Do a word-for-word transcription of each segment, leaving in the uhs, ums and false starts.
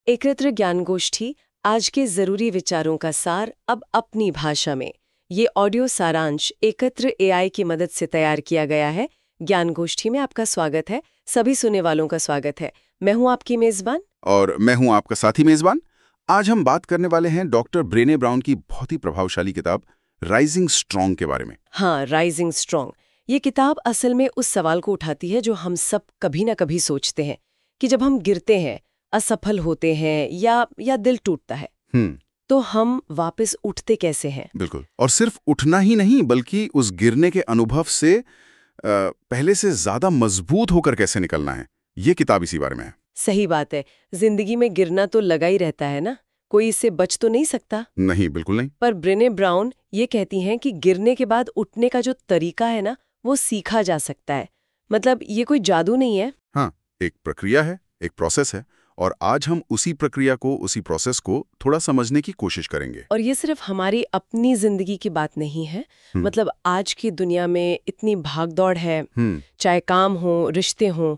एकत्र ज्ञान गोष्ठी, आज के जरूरी विचारों का सार अब अपनी भाषा में। ये ऑडियो सारांश एकत्र एआई की मदद से तैयार किया गया है। ज्ञान गोष्ठी में आपका स्वागत है। सभी सुनने वालों का स्वागत है। मैं हूं आपकी मेजबान और मैं हूं आपका साथी मेजबान। आज हम बात करने वाले हैं डॉक्टर ब्रेने ब्राउन की बहुत ही प्रभावशाली किताब राइजिंग स्ट्रॉन्ग के बारे में। हाँ, राइजिंग स्ट्रॉन्ग। ये किताब असल में उस सवाल को उठाती है जो हम सब कभी ना कभी सोचते हैं कि जब हम गिरते हैं, असफल होते हैं या या दिल टूटता है, हम्म तो हम वापस उठते कैसे हैं। बिल्कुल। और सिर्फ उठना ही नहीं, बल्कि उस गिरने के अनुभव से आ, पहले से ज्यादा मजबूत होकर कैसे निकलना है, ये किताब इसी बारे में है। सही बात है। जिंदगी में गिरना तो लगा ही रहता है ना, कोई इससे बच तो नहीं सकता। नहीं, बिल्कुल नहीं। पर ब्रेने ब्राउन ये कहती हैं कि गिरने के बाद उठने का जो तरीका है ना, वो सीखा जा सकता है। मतलब ये कोई जादू नहीं है। हाँ, एक प्रक्रिया है, एक प्रोसेस है, और आज हम उसी प्रक्रिया को, उसी प्रोसेस को थोड़ा समझने की कोशिश करेंगे। और ये सिर्फ हमारी अपनी जिंदगी की बात नहीं है। मतलब आज की दुनिया में इतनी भागदौड़ है, चाहे काम हो, रिश्ते हो,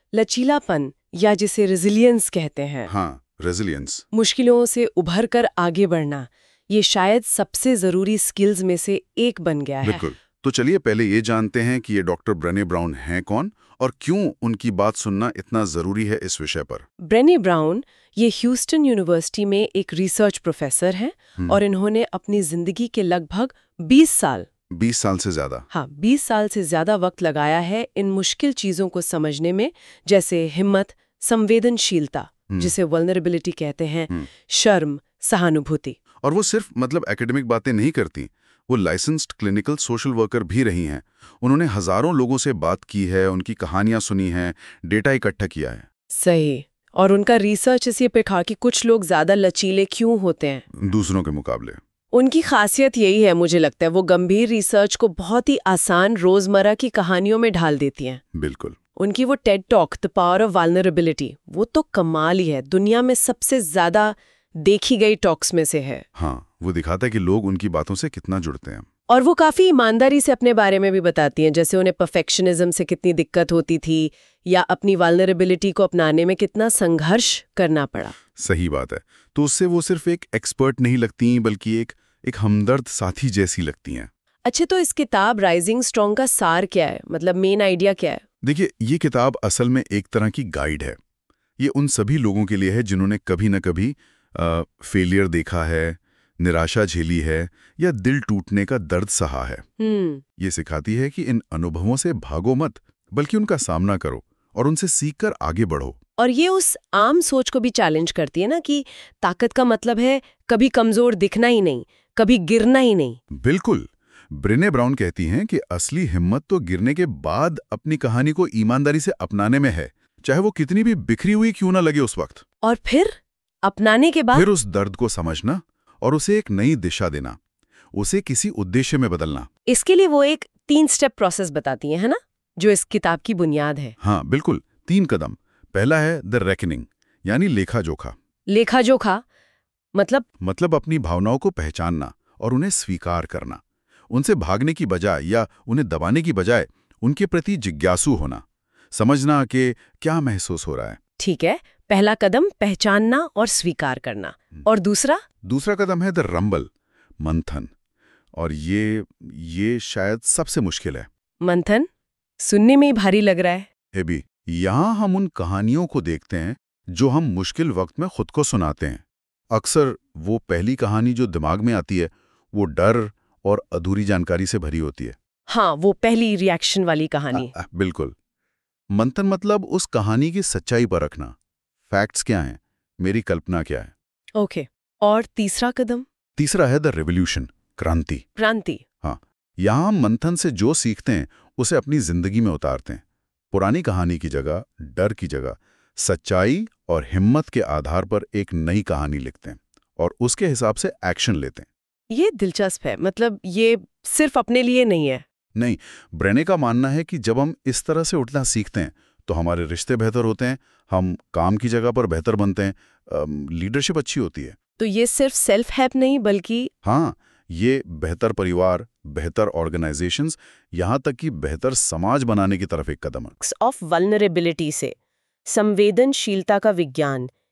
लचीलापन या जिसे रेजिलियंस कहते हैं। हाँ, रेजिलियंस। मुश्किलों से उभर कर आगे बढ़ना, ये शायद सबसे जरूरी स्किल्स में से एक बन गया है। बिल्कुल। तो चलिए पहले ये जानते हैं कि ये डॉक्टर ब्रेने ब्राउन हैं कौन और क्यों उनकी बात सुनना इतना जरूरी है इस विषय पर। ब्रेने ब्राउन ये ह्यूस्टन यूनिवर्सिटी में एक रिसर्च प्रोफेसर हैं और इन्होंने अपनी जिंदगी के लगभग बीस साल बीस साल से ज्यादा हाँ बीस साल से ज्यादा वक्त लगाया है इन मुश्किल चीजों को समझने में, जैसे हिम्मत, संवेदनशीलता जिसे वल्नरेबिलिटी कहते हैं, शर्म, सहानुभूति। और वो सिर्फ मतलब एकेडमिक बातें नहीं करती, वो लाइसेंस्ड क्लिनिकल सोशल वर्कर भी रही हैं। उन्होंने हजारों लोगों से बात की है, उनकी कहानियां सुनी हैं, डेटा इकट्ठा किया है। सही। और उनका रिसर्च इसी पे था कि कुछ लोग ज्यादा लचीले क्यों होते हैं दूसरों के मुकाबले। उनकी खासियत यही है, मुझे लगता है, वो गंभीर रिसर्च को बहुत ही आसान रोजमर्रा की कहानियों में ढाल देती हैं। बिल्कुल। उनकी वो TED talk the power of vulnerability, वो तो कमाल ही है, दुनिया में सबसे ज्यादा देखी गई टॉक्स में से है। हाँ, वो दिखाता है कि लोग उनकी बातों से कितना जुड़ते हैं। और वो काफी ईमानदारी से अपने बारे में भी बताती हैं, जैसे उन्हें परफेक्शनिज्म से कितनी दिक्कत होती थी या अपनी वल्नरेबिलिटी को अपनाने में कितना संघर्ष करना पड़ा। सही बात है। तो उससे वो सिर्फ एक एक्सपर्ट नहीं लगती, बल्कि एक एक हमदर्द साथी जैसी लगती हैं। अच्छे, तो इस किताब राइजिंग स्ट्रॉन्ग का सार क्या है, मतलब मेन आइडिया क्या है? देखिए, ये किताब असल में एक तरह की गाइड है। ये उन सभी लोगों के लिए है जिन्होंने कभी न कभी आ, फेलियर देखा है, निराशा झेली है या दिल टूटने का दर्द सहा है। ये सिखाती है कि इन अनुभवों से भागो मत, बल्कि उनका सामना करो और उनसे सीखकर आगे बढ़ो। और ये उस आम सोच को भी चैलेंज करती है ना कि ताकत का मतलब है कभी कमजोर दिखना ही नहीं, कभी गिरना ही नहीं। बिल्कुल। ब्रेने ब्राउन कहती हैं कि असली हिम्मत तो गिरने के बाद अपनी कहानी को ईमानदारी से अपनाने में है, चाहे वो कितनी भी बिखरी हुई क्यों ना लगे उस वक्त। और फिर अपनाने के बाद फिर उस दर्द को समझना और उसे एक नई दिशा देना, उसे किसी उद्देश्य में बदलना। इसके लिए वो एक तीन स्टेप प्रोसेस बताती हैं, है ना, जो इस किताब की बुनियाद है। हाँ बिल्कुल, तीन कदम। पहला है द रेकनिंग, यानी लेखा जोखा। लेखा जोखा मतलब मतलब अपनी भावनाओं को पहचानना और उन्हें स्वीकार करना। उनसे भागने की बजाय या उन्हें दबाने की बजाय उनके प्रति जिज्ञासु होना, समझना कि क्या महसूस हो रहा है। ठीक है, पहला कदम पहचानना और स्वीकार करना। और दूसरा दूसरा कदम है द रंबल, मंथन। और ये ये शायद सबसे मुश्किल है। मंथन सुनने में ही भारी लग रहा है। एबी, यहाँ हम उन कहानियों को देखते हैं जो हम मुश्किल वक्त में खुद को सुनाते हैं। अक्सर वो पहली कहानी जो दिमाग में आती है वो डर और अधूरी जानकारी से भरी होती है। हाँ, वो पहली रिएक्शन वाली कहानी। आ, आ, बिल्कुल। मंथन मतलब उस कहानी की सच्चाई पर रखना। फैक्ट्स क्या हैं, मेरी कल्पना क्या है। ओके। और तीसरा कदम? तीसरा है द रेवोल्यूशन, क्रांति। क्रांति। हाँ, यहाँ हम मंथन से जो सीखते हैं उसे अपनी जिंदगी में उतारते हैं। पुरानी कहानी की जगह, डर की जगह, सच्चाई और हिम्मत के आधार पर एक नई कहानी लिखते हैं और उसके हिसाब से एक्शन लेते हैं। ये दिलचस्प है। मतलब ये सिर्फ अपने लिए नहीं है। नहीं, ब्रेने का मानना है कि जब हम इस तरह से उठना सीखते हैं तो हमारे रिश्ते बेहतर होते हैं, हम काम की जगह पर बेहतर बनते हैं, लीडरशिप अच्छी होती है। तो ये सिर्फ सेल्फ हेल्प नहीं, बल्कि हाँ, ये बेहतर परिवार, बेहतर ऑर्गेनाइजेशंस, यहाँ तक कि बेहतर समाज बनाने की तरफ एक कदम है। ऑफ वल्नरेबिलिटी से संवेदनशीलता का विज्ञान,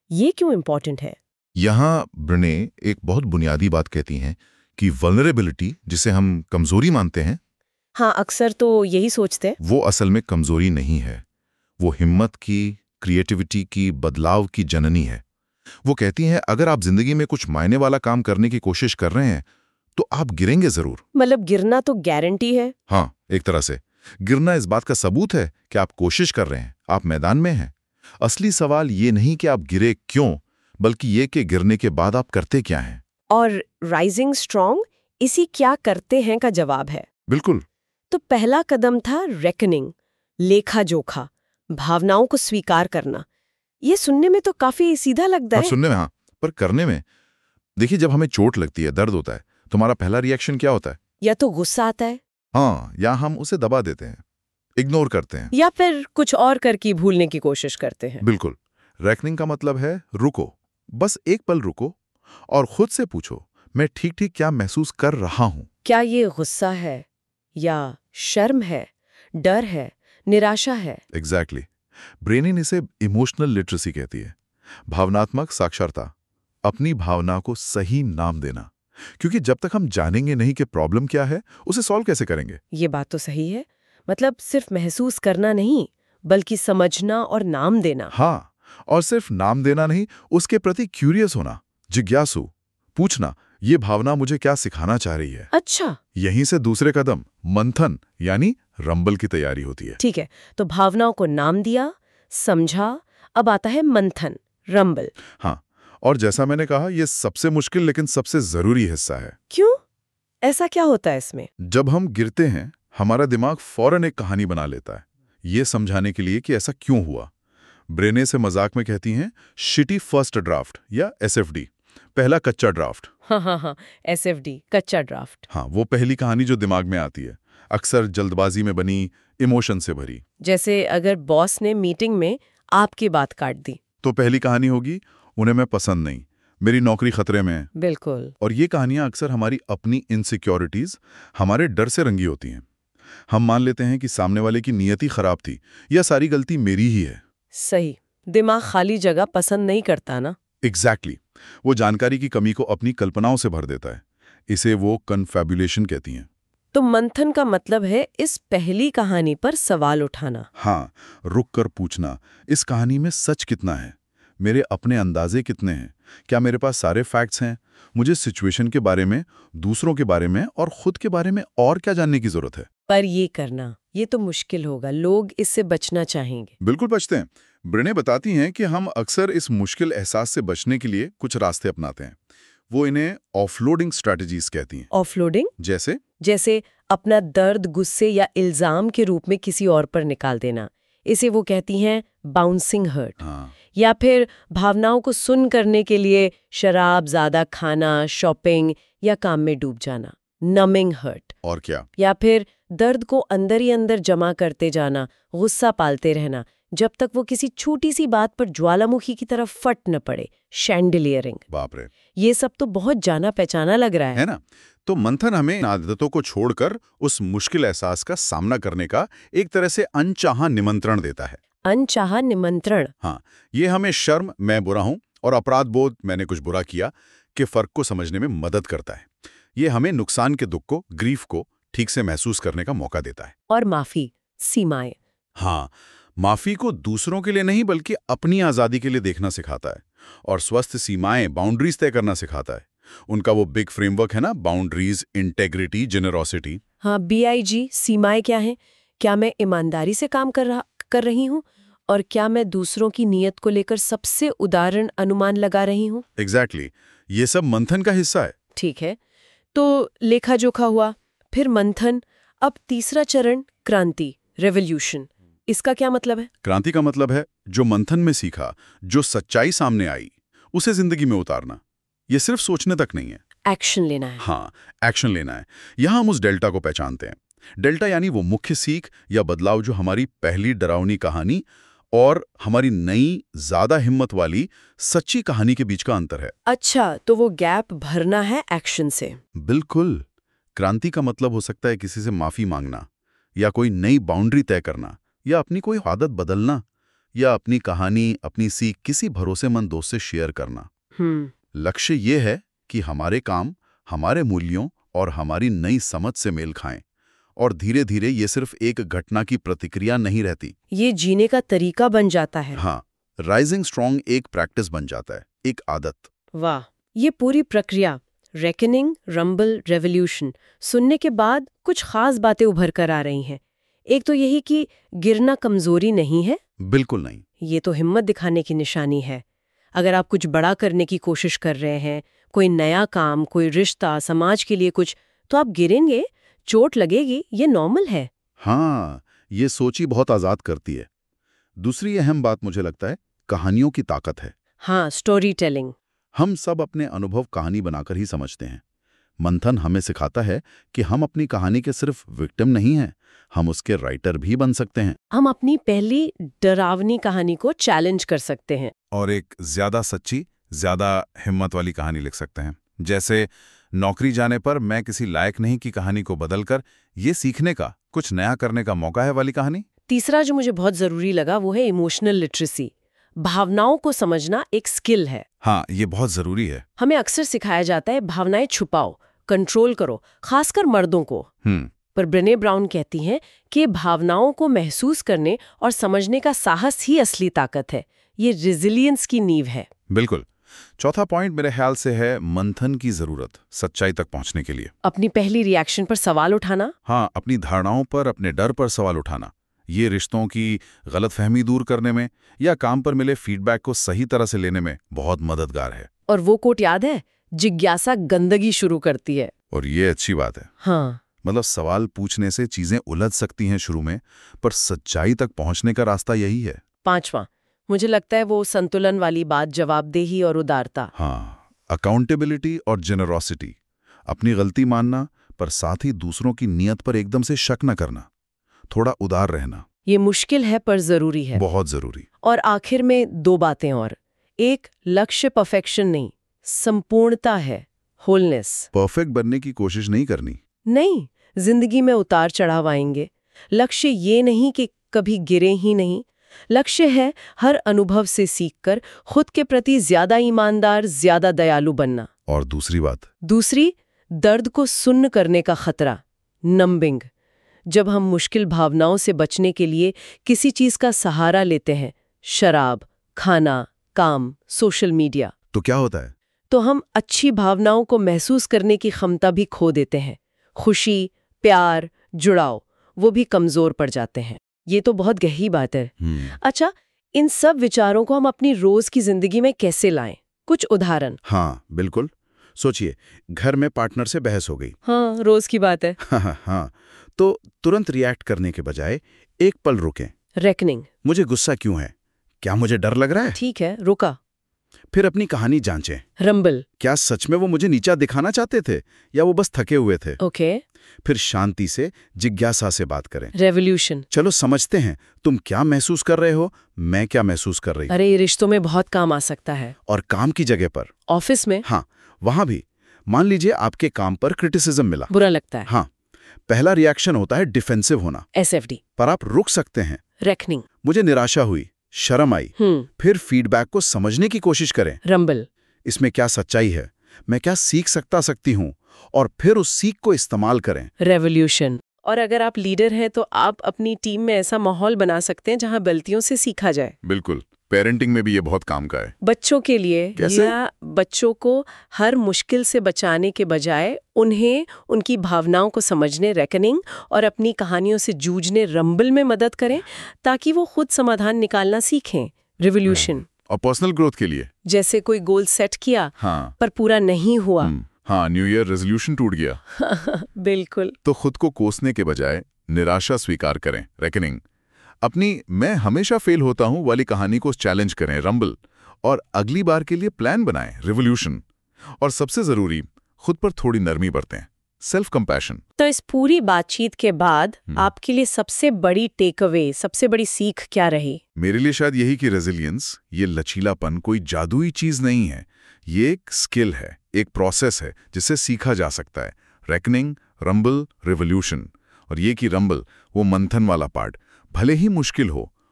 ये क्यों इम्पोर्टेंट है? यहाँ ब्रेने एक बहुत बुनियादी बात कहती हैं कि वल्नरेबिलिटी, जिसे हम कमजोरी मानते हैं, हाँ, अक्सर तो यही सोचते हैं। वो असल में कमजोरी नहीं है। वो हिम्मत की, क्रिएटिविटी की, बदलाव की जननी है। वो कहती हैं अगर आप जिंदगी में कुछ मायने वाला काम करने की कोशिश कर रहे हैं तो आप गिरेंगे जरूर। मतलब गिरना तो गारंटी है? हाँ, एक तरह से गिरना इस बात का सबूत है कि आप कोशिश कर रहे हैं, आप मैदान में हैं। असली सवाल ये नहीं कि आप गिरे क्यों, बल्कि ये कि गिरने के बाद आप करते क्या हैं। और राइजिंग स्ट्रॉन्ग इसी क्या करते हैं का जवाब है। बिल्कुल। तो पहला कदम था रेकनिंग, लेखा जोखा, भावनाओं को स्वीकार करना। ये सुनने में तो काफी सीधा लगता और है। सुनने में हाँ, पर करने में देखिए, जब हमें चोट लगती है, दर्द होता है, तुम्हारा पहला रिएक्शन क्या होता है? या तो गुस्सा आता है, हाँ, या हम उसे दबा देते हैं, इग्नोर करते हैं, या फिर कुछ और करके भूलने की कोशिश करते हैं। बिल्कुल। रेकनिंग का मतलब है रुको, बस एक पल रुको और खुद से पूछो, मैं ठीक ठीक क्या महसूस कर रहा हूं? क्या ये गुस्सा है, या शर्म है, डर है, निराशा है? Exactly exactly. ब्रेनिन इसे इमोशनल लिटरेसी कहती है, भावनात्मक साक्षरता। अपनी भावना को सही नाम देना, क्योंकि जब तक हम जानेंगे नहीं कि प्रॉब्लम क्या है, उसे सॉल्व कैसे करेंगे। ये बात तो सही है। मतलब सिर्फ महसूस करना नहीं, बल्कि समझना और नाम देना। हाँ, और सिर्फ नाम देना नहीं, उसके प्रति क्यूरियस होना, जिज्ञासु, पूछना ये भावना मुझे क्या सिखाना चाह रही है। अच्छा, यहीं से दूसरे कदम मंथन यानी रंबल की तैयारी होती है। ठीक है। तो भावनाओं को नाम दिया, समझा, अब आता है मंथन, रंबल। हाँ, और जैसा मैंने कहा, यह सबसे मुश्किल लेकिन सबसे जरूरी हिस्सा है। क्यों? ऐसा क्या होता है इसमें? जब हम गिरते हैं, हमारा दिमाग फौरन एक कहानी बना लेता है, ये समझाने के लिए कि ऐसा क्यों हुआ। ब्रेने से मजाक में कहती हैं शिटी फर्स्ट ड्राफ्ट या एस एफ डी, पहला कच्चा ड्राफ्ट। हाँ हाँ हाँ, एस एफ डी, कच्चा ड्राफ्ट। हाँ, वो पहली कहानी जो दिमाग में आती है, अक्सर जल्दबाजी में बनी, इमोशन से भरी। जैसे अगर बॉस ने मीटिंग में आपकी बात काट दी, तो पहली कहानी होगी उन्हें मैं पसंद नहीं, मेरी नौकरी खतरे में है। बिल्कुल। और ये कहानियां अक्सर हमारी अपनी इनसिक्योरिटीज, हमारे डर से रंगी होती हैं। हम मान लेते हैं कि सामने वाले की नियति खराब थी या सारी गलती मेरी ही है। सही। दिमाग खाली जगह पसंद नहीं करता ना। Exactly exactly. वो जानकारी की कमी को अपनी कल्पनाओं से भर देता है। इसे वो कन्फैबुलेशन कहती हैं। तो मंथन का मतलब है इस पहली कहानी पर सवाल उठाना। हाँ, रुक कर पूछना, इस कहानी में सच कितना है, मेरे अपने अंदाजे कितने हैं, क्या मेरे पास सारे फैक्ट्स हैं, मुझे सिचुएशन के बारे में, दूसरों के बारे में और खुद के बारे में और क्या जानने की जरूरत है। पर ये करना, ये तो मुश्किल होगा, लोग इससे बचना चाहेंगे। बिल्कुल बचते हैं। ब्रेने बताती हैं कि हम अक्सर इस मुश्किल एहसास से बचने के लिए कुछ रास्ते अपनाते हैं। वो इन्हें ऑफलोडिंग स्ट्रैटेजीज कहती हैं। ऑफलोडिंग? जैसे जैसे अपना दर्द गुस्से या इल्जाम के रूप में किसी और पर निकाल देना। इसे वो कहती हैं बाउंसिंग हर्ट। हाँ, या फिर भावनाओं को सुन करने के लिए शराब ज्यादा खाना, शॉपिंग या काम में डूब जाना, नमिंग हर्ट। और क्या? या फिर दर्द को अंदर ही अंदर जमा करते जाना, गुस्सा पालते रहना, जब तक वो किसी छोटी सी बात पर ज्वालामुखी की तरफ फट न पड़े, शैंडिलियरिंग। बाप रे, ये सब तो बहुत जाना पहचाना लग रहा है, है ना? तो मंथन हमें इन आदतों को छोड़कर उस मुश्किल एहसास का सामना करने का एक तरह से अनचाहा निमंत्रण देता है। अनचाहा निमंत्रण। हाँ, ये हमें शर्म, मैं बुरा हूं, और अपराध बोध, मैंने कुछ बुरा किया, के फर्क को समझने में मदद करता है। ये हमें नुकसान के दुख को, ग्रीफ को ठीक से महसूस करने का मौका देता है। और माफी, सीमाएं। हाँ, माफी को दूसरों के लिए नहीं बल्कि अपनी आजादी के लिए देखना सिखाता है, और स्वस्थ सीमाएं, बाउंड्रीज तय करना सिखाता है। उनका वो बिग फ्रेमवर्क है ना, बाउंड्रीज, इंटेग्रिटी, जेनरोसिटी। हाँ, बी आई जी, सीमाएं क्या हैं? क्या मैं ईमानदारी से काम कर रहा कर रही हूँ, और क्या मैं दूसरों की नीयत को लेकर सबसे उदाहरण अनुमान लगा रही हूँ? Exactly exactly. ये सब मंथन का हिस्सा है। ठीक है, तो लेखा जोखा हुआ, फिर मंथन, अब तीसरा चरण, क्रांति, रेवोल्यूशन। इसका क्या मतलब है? क्रांति का मतलब है जो मंथन में सीखा, जो सच्चाई सामने आई, उसे जिंदगी में उतारना। ये सिर्फ सोचने तक नहीं है, एक्शन लेना है। हाँ, एक्शन लेना है। यहां हम उस डेल्टा को पहचानते हैं। डेल्टा यानी वो मुख्य सीख या बदलाव जो हमारी पहली डरावनी कहानी और हमारी नई, ज्यादा हिम्मत वाली सच्ची कहानी के बीच का अंतर है। अच्छा, तो वो गैप भरना है एक्शन से। बिल्कुल। क्रांति का मतलब हो सकता है किसी से माफी मांगना, या कोई नई बाउंड्री तय करना, या अपनी कोई आदत बदलना, या अपनी कहानी, अपनी सीख किसी भरोसेमंद दोस्त से शेयर करना। हम्म लक्ष्य ये है कि हमारे काम, हमारे मूल्यों और हमारी नई समझ से मेल खाएं, और धीरे धीरे ये सिर्फ एक घटना की प्रतिक्रिया नहीं रहती। ये जीने का तरीका बन जाता है। हाँ, राइजिंग स्ट्रॉन्ग एक प्रैक्टिस बन जाता है, एक आदत। वाह, ये पूरी प्रक्रिया रेकनिंग, रंबल, रेवोल्यूशन सुनने के बाद कुछ खास बातें उभर कर आ रही हैं। एक तो यही कि गिरना कमजोरी नहीं है। बिल्कुल नहीं। ये तो हिम्मत दिखाने की निशानी है। अगर आप कुछ बड़ा करने की कोशिश कर रहे हैं, कोई नया काम, कोई रिश्ता, समाज के लिए कुछ, तो आप गिरेंगे, चोट लगेगी, ये नॉर्मल है। हाँ, ये सोच ही बहुत आजाद करती है। दूसरी अहम बात मुझे लगता है कहानियों की ताकत है। हाँ, स्टोरी टेलिंग। हम सब अपने अनुभव कहानी बनाकर ही समझते हैं। मंथन हमें सिखाता है कि हम अपनी कहानी के सिर्फ विक्टिम नहीं हैं, हम उसके राइटर भी बन सकते हैं। हम अपनी पहली डरावनी कहानी को चैलेंज कर सकते हैं और एक ज्यादा सच्ची, ज्यादा हिम्मत वाली कहानी लिख सकते हैं। जैसे नौकरी जाने पर मैं किसी लायक नहीं की कहानी को बदलकर ये सीखने का, कुछ नया करने का मौका है वाली कहानी। तीसरा जो मुझे बहुत जरूरी लगा वो है इमोशनल लिटरेसी। भावनाओं को समझना एक स्किल है। हाँ, ये बहुत जरूरी है। हमें अक्सर सिखाया जाता है भावनाएं छुपाओ, कंट्रोल करो, खासकर मर्दों को। हम्म पर ब्रेने ब्राउन कहती हैं कि भावनाओं को महसूस करने और समझने का साहस ही असली ताकत है। ये रेजिलियंस की नींव है। बिल्कुल। चौथा पॉइंट मेरे ख्याल से है मंथन की जरूरत सच्चाई तक पहुंचने के लिए। अपनी पहली रिएक्शन पर सवाल उठाना। हाँ, अपनी धारणाओं पर, अपने डर पर सवाल उठाना। ये रिश्तों की गलतफहमी दूर करने में या काम पर मिले फीडबैक को सही तरह से लेने में बहुत मददगार है। और वो कोट याद है, जिज्ञासा गंदगी शुरू करती है। और ये अच्छी बात है। हाँ, मतलब सवाल पूछने से चीजें उलझ सकती हैं शुरू में, पर सच्चाई तक पहुंचने का रास्ता यही है। पांचवा, मुझे लगता है वो संतुलन वाली बात, जवाबदेही और उदारता। हाँ, अकाउंटेबिलिटी और जेनरोसिटी। अपनी गलती मानना, पर साथ ही दूसरों की नीयत पर एकदम से शक न करना। थोड़ा उदार रहना। ये मुश्किल है पर जरूरी है। बहुत जरूरी। और आखिर में दो बातें और। एक, लक्ष्य परफेक्शन नहीं, संपूर्णता है, होलनेस। परफेक्ट बनने की कोशिश नहीं करनी। नहीं, जिंदगी में उतार चढ़ाव आएंगे। लक्ष्य ये नहीं कि कभी गिरे ही नहीं। लक्ष्य है हर अनुभव से सीखकर खुद के प्रति ज्यादा ईमानदार, ज्यादा दयालु बनना। और दूसरी बात, दूसरी, दर्द को सुन्न करने का खतरा, नंबिंग। जब हम मुश्किल भावनाओं से बचने के लिए किसी चीज का सहारा लेते हैं, शराब, खाना, काम, सोशल मीडिया, तो क्या होता है? तो हम अच्छी भावनाओं को महसूस करने की क्षमता भी खो देते हैं। खुशी, प्यार, जुड़ाव, वो भी कमजोर पड़ जाते हैं। ये तो बहुत गहरी बात है। अच्छा, इन सब विचारों को हम अपनी रोज की जिंदगी में कैसे लाएं? कुछ उदाहरण। हाँ, बिल्कुल। सोचिए, घर में पार्टनर से बहस हो गई। हाँ, रोज की बात है। हाँ हाँ हाँ तो तुरंत रिएक्ट करने के बजाय एक पल रुकें। रेकनिंग। मुझे गुस्सा क्यों है? क्या मुझे डर लग रहा है? ठीक है, रुका। फिर अपनी कहानी जांचें। रंबल। क्या सच में वो मुझे नीचा दिखाना चाहते थे या वो बस थके हुए थे? ओके। फिर शांति से, जिज्ञासा से बात करें। रेवोल्यूशन। चलो समझते हैं, तुम क्या महसूस कर रहे हो, मैं क्या महसूस कर रही हूं। अरे, ये रिश्तों में बहुत काम आ सकता है। और काम की जगह पर, ऑफिस में। हाँ, वहां भी। मान लीजिए आपके काम पर क्रिटिसिज्म मिला। बुरा लगता है। हाँ, पहला रिएक्शन होता है डिफेंसिव होना। S F D. पर आप रुक सकते हैं। रेकनिंग। मुझे निराशा हुई, शर्म आई। हम्म फिर फीडबैक को समझने की कोशिश करें। रंबल। इसमें क्या सच्चाई है, मैं क्या सीख सकता सकती हूँ, और फिर उस सीख को इस्तेमाल करें। रेवोल्यूशन। और अगर आप लीडर हैं तो आप अपनी टीम में ऐसा माहौल बना सकते हैं जहां गलतियों से सीखा जाए। बिल्कुल। पेरेंटिंग में भी ये बहुत काम का है। बच्चों के लिए कैसे? या बच्चों को हर मुश्किल से बचाने के बजाय उन्हें उनकी भावनाओं को समझने, रेकनिंग, और अपनी कहानियों से जूझने, रंबल में मदद करें ताकि वो खुद समाधान निकालना सीखें। रिवोल्यूशन। और पर्सनल ग्रोथ के लिए, जैसे कोई गोल सेट किया हाँ पर पूरा नहीं हुआ। हम्म, हाँ, न्यू ईयर रेजोल्यूशन टूट गया, बिल्कुल। तो खुद को कोसने के बजाय निराशा स्वीकार करें, रेकनिंग। अपनी मैं हमेशा फेल होता हूं वाली कहानी को चैलेंज करें, रंबल, और अगली बार के लिए प्लान बनाएं, रिवोल्यूशन। और सबसे जरूरी, खुद पर थोड़ी नरमी बरतें, सेल्फ कंपैशन। तो इस पूरी बातचीत के बाद आपके लिए सबसे बड़ी टेक अवे, सबसे बड़ी सीख क्या रही? मेरे लिए शायद यही कि रेजिलियंस, ये लचीलापन कोई जादुई चीज नहीं है। ये एक स्किल है, एक प्रोसेस है जिसे सीखा जा सकता है। Reckoning, rumble, revolution. और ये कि रंबल, वो मंथन वाला पार्ट, भले ही मुश्किल हो,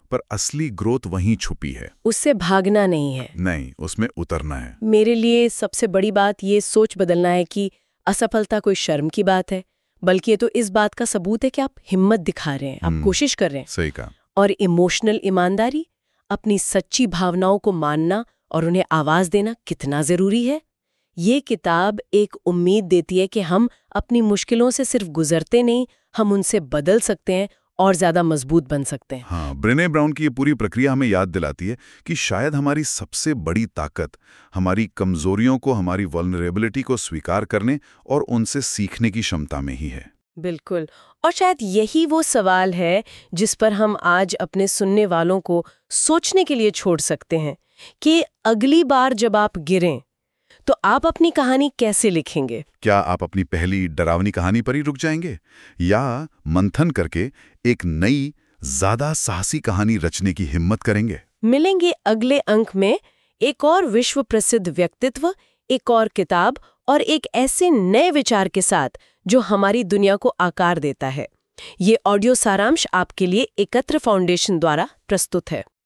पर असली ग्रोथ वहीं छुपी है। उससे भागना नहीं है। नहीं, उसमें उतरना है। मेरे लिए सबसे बड़ी बात ये सोच बदलना है कि असफलता कोई शर्म की बात है, बल्कि ये तो इस बात का सबूत है कि आप हिम्मत दिखा रहे हैं, आप कोशिश कर रहे हैं। सही कहा। और इमोशनल ईमानदारी, अपनी सच्ची भावनाओं को मानना और उन्हें आवाज देना कितना जरूरी है। ये किताब एक उम्मीद देती है कि हम अपनी मुश्किलों से सिर्फ गुजरते नहीं, हम उनसे बदल सकते हैं और ज्यादा मजबूत बन सकते हैं। हाँ, ब्रेने ब्राउन की ये पूरी प्रक्रिया हमें याद दिलाती है कि शायद हमारी सबसे बड़ी ताकत हमारी कमजोरियों को, हमारी वल्नरेबिलिटी को स्वीकार करने और उनसे सीखने की क्षमता में ही है। बिल्कुल। और शायद यही वो सवाल है जिस पर हम आज अपने सुनने वालों को सोचने के लिए छोड़ सकते हैं कि अगली बार जब आप गिरें तो आप अपनी कहानी कैसे लिखेंगे। क्या आप अपनी पहली डरावनी कहानी पर ही रुक जाएंगे, या मंथन करके एक नई, ज्यादा साहसी कहानी रचने की हिम्मत करेंगे? मिलेंगे अगले अंक में एक और विश्व प्रसिद्ध व्यक्तित्व, एक और किताब और एक ऐसे नए विचार के साथ जो हमारी दुनिया को आकार देता है। ये ऑडियो सारांश आपके लिए एकत्र फाउंडेशन द्वारा प्रस्तुत है।